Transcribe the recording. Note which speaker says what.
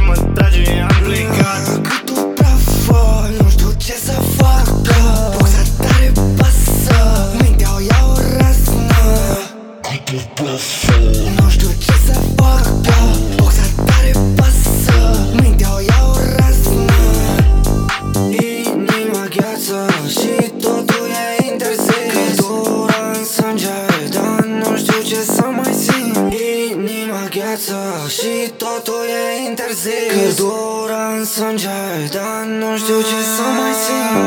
Speaker 1: mă trage, am plecat.
Speaker 2: Câtul prafă, nu știu ce să facă. Boxa tare pasă, mintea o ia o razna. Câtul prafă, nu știu ce să facă. Boxa tare pasă, mintea o ia o razna. Inima gheață și totul e interzis. Căldura în sânge, dar nu știu ce să mai simt. Inima gheață și totul e interzis. Căldura în sânge, dar nu știu ce să mai simt.